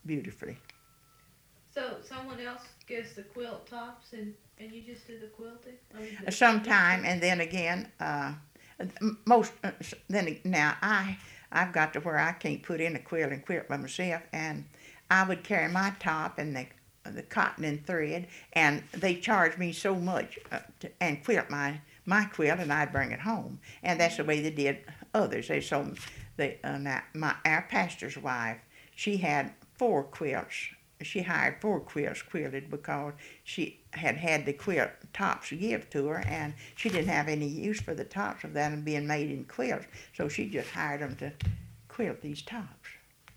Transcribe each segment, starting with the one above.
beautifully. So someone else gives the quilt tops and you just do the quilting? I mean, Sometime, and then again, most then now I've got to where I can't put in a quilt and quilt by myself, and I would carry my top and the cotton and thread, and they charged me so much and quilt my quilt, and I'd bring it home, and that's the way they did others. They sold now our pastor's wife. She had 4 quilts. She hired 4 quilts quilted because she had the quilt tops give to her, and she didn't have any use for the tops of that and being made in quilts, so she just hired them to quilt these tops.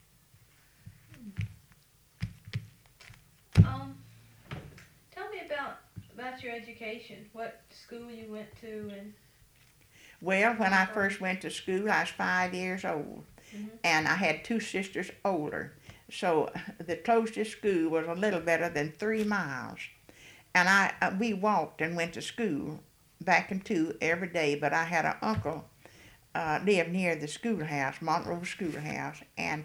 Um, Tell me about your education. What school you went to and. Well, when I first went to school, I was 5 years old, and I had 2 sisters older. So the closest school was a little better than 3 miles, and we walked and went to school back and two every day. But I had an uncle lived near the schoolhouse, Montrose Schoolhouse, and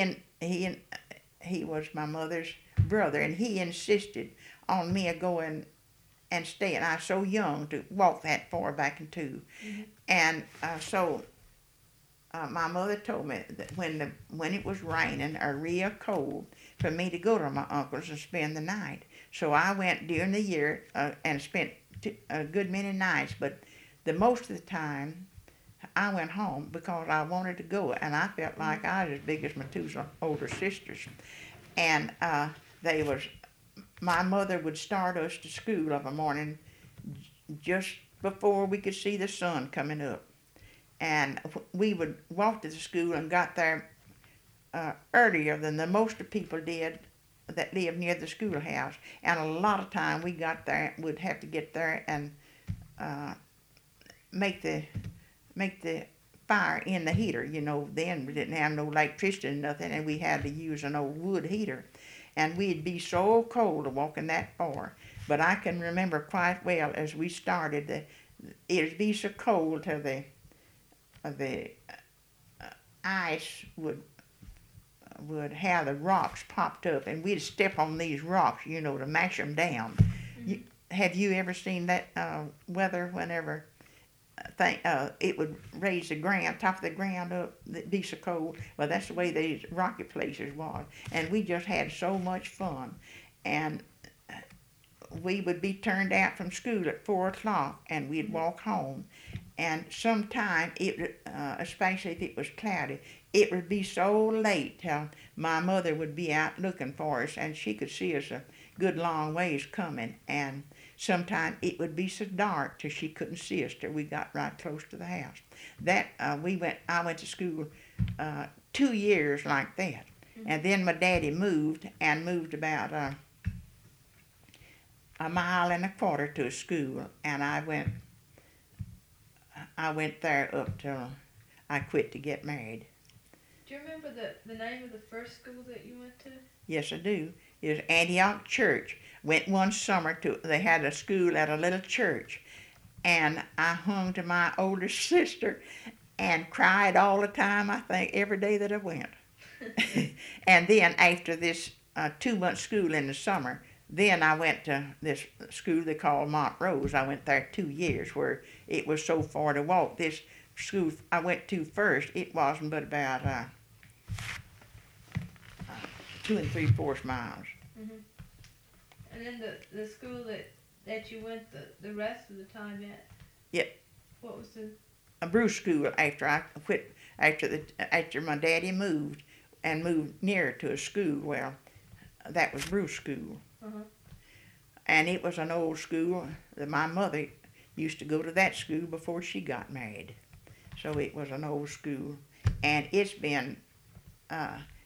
he was my mother's brother, and he insisted on me going and staying. I was so young to walk that far back and two, and so. My mother told me that when it was raining or real cold, for me to go to my uncle's and spend the night. So I went during the year and spent a good many nights. But the most of the time, I went home because I wanted to go, and I felt like I was as big as my 2 older sisters. And my mother would start us to school of a morning just before we could see the sun coming up. And we would walk to the school and got there earlier than the most of people did that lived near the schoolhouse. And a lot of time we got there, would have to get there and make the fire in the heater. You know, then we didn't have no electricity and nothing, and we had to use an old wood heater. And we'd be so cold walking that far. But I can remember quite well as we started, it'd be so cold till the ice would have the rocks popped up, and we'd step on these rocks, you know, to mash them down. Have you ever seen that weather whenever it would raise the ground, top of the ground up, it'd be so cold? Well, that's the way these rocky places was, and we just had so much fun. And we would be turned out from school at 4 o'clock, and we'd walk home. And sometime, especially if it was cloudy, it would be so late till my mother would be out looking for us, and she could see us a good long ways coming. And sometime it would be so dark till she couldn't see us till we got right close to the house. I went to school 2 years like that, and then my daddy moved about a mile and a quarter to a school, and I went there up till I quit to get married. Do you remember the name of the first school that you went to? Yes, I do. It was Antioch Church. Went one summer they had a school at a little church, and I hung to my older sister and cried all the time, I think, every day that I went. And then after this 2-month school in the summer, then I went to this school they called Montrose. I went there 2 years, where it was so far to walk. This school I went to first, it wasn't but about 2 3/4 miles. And then the school that you went the rest of the time at. Yep. What was the? A Bruce school after I quit, after my daddy moved nearer to a school. Well, that was Bruce school. And it was an old school. My mother used to go to that school before she got married. So it was an old school. And it's been